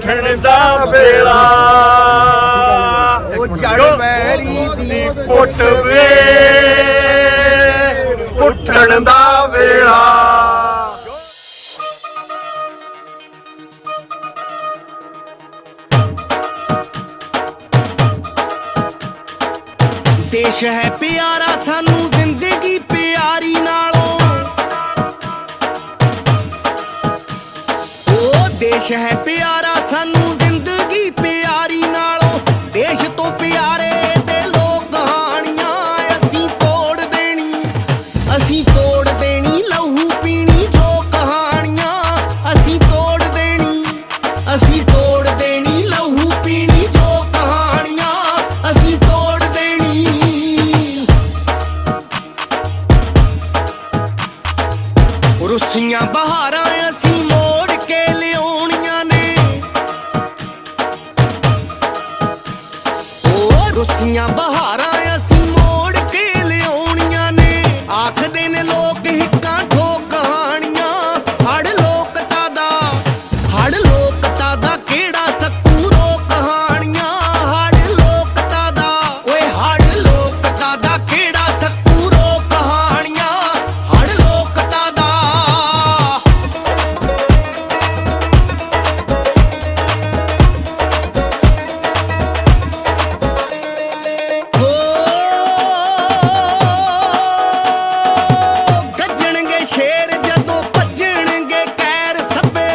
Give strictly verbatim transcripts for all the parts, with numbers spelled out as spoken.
ਉੱਠਣ ਦਾ ਵੇਲਾ ਉਹ ਜੜ ਵੈਰੀ ਦੀ ਪੁੱਟ ਵੇ ਉੱਠਣ ਦਾ ਵੇਲਾ। देश है प्यारा सानू जिंदगी प्यारी नालों, ओ देश है प्यारा सानू जिंदगी प्यारी नालों। देश तो प्यारे दे लोग कहानियां असी तोड़ देनी, असी तोड़ देनी लहू पीनी जो कहानियां असी तोड़ देनी, असी तोड़ देनी लहू पीनी जो कहानियां असी तोड़ देनी। रुसियां बहारां असी मोड़ के लियाउणियां ने, ओ रुसियां बहारां असी मोड़ के लियाउणियां ने। आखदे ने लोग हिक्कां ठोक कहानियां हड़ लोकता दा, हड़ लोकता दा केड़ा सकूरो कहानियां हड़ लोकता दा, ओए हड़ लोकता दा केड़ा सकूरो कहानियां हड़ लोकता दा। ਗੱਜਣਗੇ ਸ਼ੇਰ ਜਦੋਂ ਭੱਜਣਗੇ ਕੈਰ ਸੱਬੇ,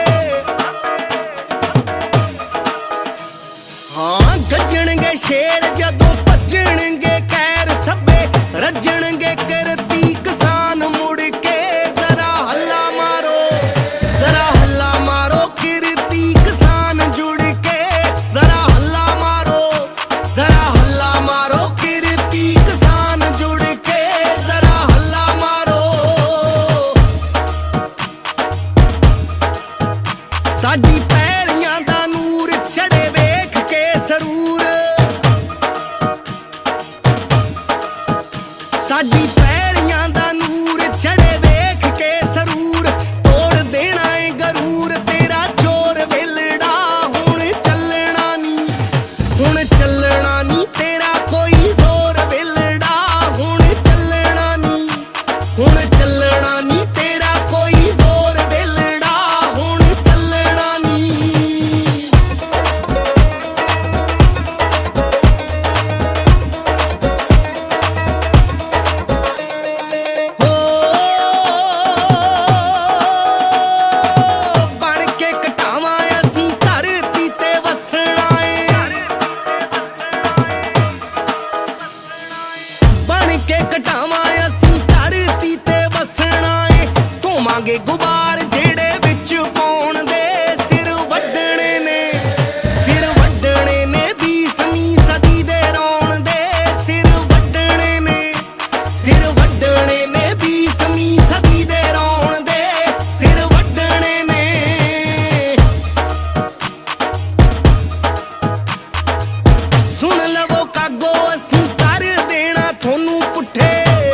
ਹਾਂ ਗੱਜਣਗੇ ਸ਼ੇਰ ਜਦੋਂ ਭੱਜਣਗੇ ਕੈਰ ਸੱਬੇ। ਰੱਜਣਗੇ ਕਰਤੀ ਕਿਸਾਨ ਮੁੜ ਕੇ ਜ਼ਰਾ ਹੱਲਾ ਮਾਰੋ, ਜ਼ਰਾ ਹੱਲਾ ਮਾਰੋ ਕਿਰਤੀ ਕਿਸਾਨ ਜੁੜ ਕੇ ਜ਼ਰਾ ਹੱਲਾ ਮਾਰੋ, ਜ਼ਰਾ ਹੱਲਾ ਮਾਰੋ ਕਿਰਤੀ ਕਿਸਾਨ ਜੁੜ ਕੇ ਜ਼ਰਾ ਹੱਲਾ ਮਾਰੋ। ਸਾਡੀ ਪੈਲੀਆਂ ਦਾ ਨੂਰ ਚੜੇ ਵੇਖ ਕੇ ਸਰੂਰ, ਸਾਡੀ ਪੈਲੀਆਂ ਦਾ ਨੂਰ ਚੜੇ ਵੇਖ ਕੇ ਸਰੂਰ। ਤੋੜ ਦੇਣਾ ਏ ਗਰੂਰ ਤੇਰਾ ਚੋਰ ਵੇਲੜਾ, ਹੁਣ ਚੱਲਣਾ ਨੀ, ਹੁਣ ਚੱਲਣਾ ਨੀ ਤੇਰਾ ਕੋਈ ਜ਼ੋਰ ਵੇਲੜਾ, ਹੁਣ ਚੱਲਣਾ ਨੀ, ਹੁਣ ਚੱਲਣਾ ਨੀ ਤੇਰਾ ਕੋਈ ਜ਼ੋਰ ਵੇਲੜਾ, ਹੁਣ ਚੱਲਣਾ ਨੀ। ਹੋ ਬਣ ਕੇ ਘਟਾਵਾਂ ਅਸੀਂ ਧਰਤੀ ਤੇ ਵਸਣਾ ਏ, ਬਣ ਕੇ ਘਟਾਵਾਂ ਅਸੀਂ ਧਰਤੀ ਤੇ ਵਸਣਾ ਏ। ਧੋਵਾਂਗੇ ਗੁਬਾਰ ਜਿਹੜੇ ਵਿੱਚ ਪਾਉਣ ਦੇ ਸਿਰ ਵੱਢਣੇ ਨੇ, ਸਿਰ ਵੱਢਣੇ ਨੇ ਵੀਸਵੀਂ ਸਦੀ ਦੇ ਰੌਣ ਦੇ ਸਿਰ ਵੱਢਣੇ ਨੇ, ਸਿਰ ਵੱਢਣੇ ਨੇ ਵੀਸਵੀਂ ਸਦੀ ਦੇ ਰੌਣ ਦੇ ਸਿਰ ਵੱਢਣੇ ਨੇ। ਸੁਣ ਲਵੋ ਕਾਗੋ ਅਸੀਂ ਕਰ ਦੇਣਾ ਤੁਹਾਨੂੰ ਪੁੱਠੇ,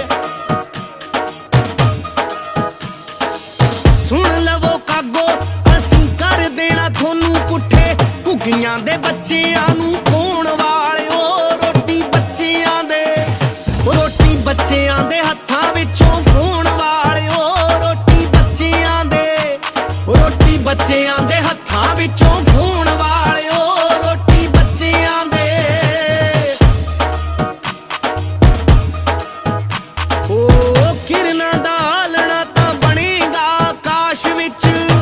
ਸੁਣ ਲਵੋ ਕਾਗੋ ਅਸੀਂ ਕਰ ਦੇਣਾ ਤੁਹਾਨੂੰ ਪੁੱਠੇ। ਘੁੱਗੀਆਂ ਦੇ ਬੱਚਿਆਂ ਨੂੰ ਖੋਣ ਵਾਲਿਓ ਰੋਟੀ ਬੱਚਿਆਂ ਦੇ, ਰੋਟੀ ਬੱਚਿਆਂ ਦੇ ਹੱਥਾਂ ਵਿੱਚੋਂ ਖੋਣ ਵਾਲਿਓ ਰੋਟੀ ਬੱਚਿਆਂ ਦੇ, ਰੋਟੀ ਬੱਚਿਆਂ ਦੇ ਹੱਥਾਂ ਵਿੱਚੋਂ ਖੋਣ ਵਾਲਿਓ ਰੋਟੀ ਬੱਚਿਆਂ ਦੇ। ਓ ਕਿਰਨਾਂ ਦਾ ਆਲਣਾ ਤਾਂ ਬਣੇਗਾ ਆਕਾਸ਼ ਵਿੱਚ,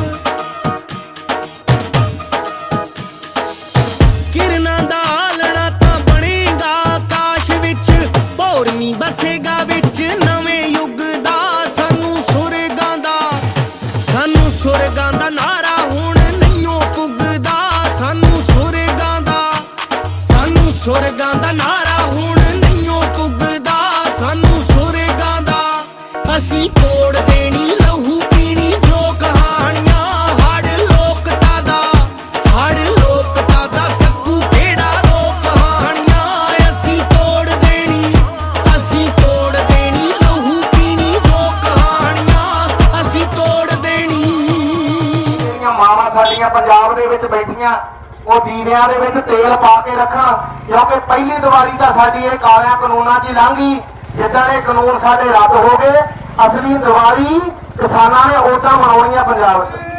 ਕਿਰਨਾਂ ਦਾ ਆਲਣਾ ਤਾਂ ਬਣੇਗਾ ਆਕਾਸ਼ ਵਿੱਚ। ਭੌਰਵੀਂ ਬਸੇਗਾ ਵਿੱਚ ਨਵੇਂ ਯੁੱਗ ਦਾ ਸਾਨੂੰ ਸੁਰਗਾਂ ਦਾ, ਸਾਨੂੰ ਸੁਰਗਾਂ ਦਾ ਨਾਰਾ ਹੁਣ ਨਹੀਂਓ ਪੁੱਗਦਾ, ਸਾਨੂੰ ਸੁਰਗਾਂ ਦਾ, ਸਾਨੂੰ ਸੁਰਗਾਂ ਦਾ ਨਾਰਾ ਹੁਣ ਨਹੀਂਓ ਪੁੱਗਦਾ, ਸਾਨੂੰ ਸੁਰਗਾਂ ਦਾ। ਅਸੀਂ ਤੋੜ ਦੇਣੀ ਲਹੂ ਪੀਣੀ ਜੋ ਕਹਾਣੀਆਂ ਹੜ ਲੋਕਤਾ ਦਾ, ਹੜ ਲੋਕਤਾ ਦਾ ਸਕੂ ਕਿਹੜਾ ਰੋ ਕਹਾਣੀਆਂ ਅਸੀਂ ਤੋੜ ਦੇਣੀ, ਅਸੀਂ ਤੋੜ ਦੇਣੀ ਲਹੂ ਪੀਣੀ ਜੋ ਕਹਾਣੀਆਂ ਅਸੀਂ ਤੋੜ ਦੇਣੀ। ਮਾਵਾਂ ਸਾਡੀਆਂ ਪੰਜਾਬ ਦੇ ਵਿੱਚ ਬੈਠੀਆਂ ਉਹ ਦੀਵਿਆਂ ਦੇ ਵਿੱਚ ਤੇਲ ਪਾ ਕੇ ਰੱਖਣ, ਕਿਉਂਕਿ ਪਹਿਲੀ ਦੀਵਾਲੀ ਤਾਂ ਸਾਡੀ ਇਹ ਕਾਲਿਆਂ ਕਾਨੂੰਨਾਂ 'ਚ ਹੀ ਲੰਘੀ। ਜਿੱਦਾਂ ਇਹ ਕਾਨੂੰਨ ਸਾਡੇ ਰੱਦ ਹੋ ਗਏ, ਅਸਲੀ ਦੀਵਾਲੀ ਕਿਸਾਨਾਂ ਨੇ ਉਦਾਂ ਮਨਾਉਣੀ ਆ ਪੰਜਾਬ 'ਚ।